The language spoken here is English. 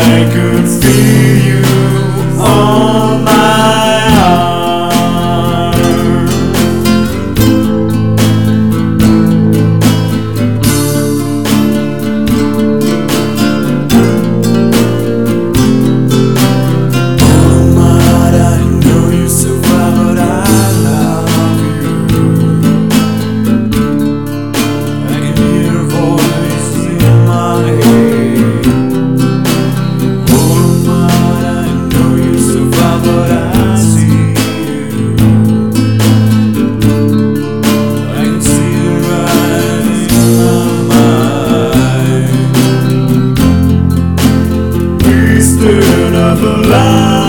I could feel you on my arm. Oh my heart, I know you so far, but I love you. I can hear a voice in my head. Oh my heart, I know you so far, but I see you. I can see you right in my mind. We stood up alive.